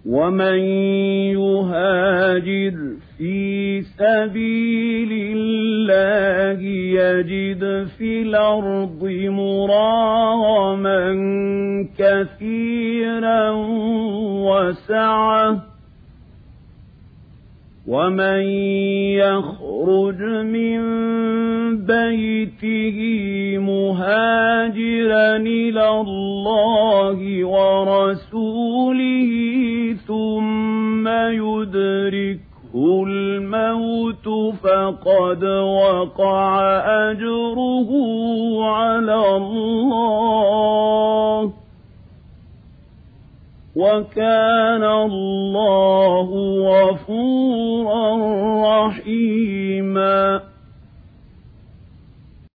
ومن يهاجر في سبيل الله يجد في الأرض مراغما كثيرا وسعة ومن يخرج من بيته مهاجرا إلى الله ورسوله ثم يدركه الموت فقد وقع أجره على الله وكان الله غفورا رحيما.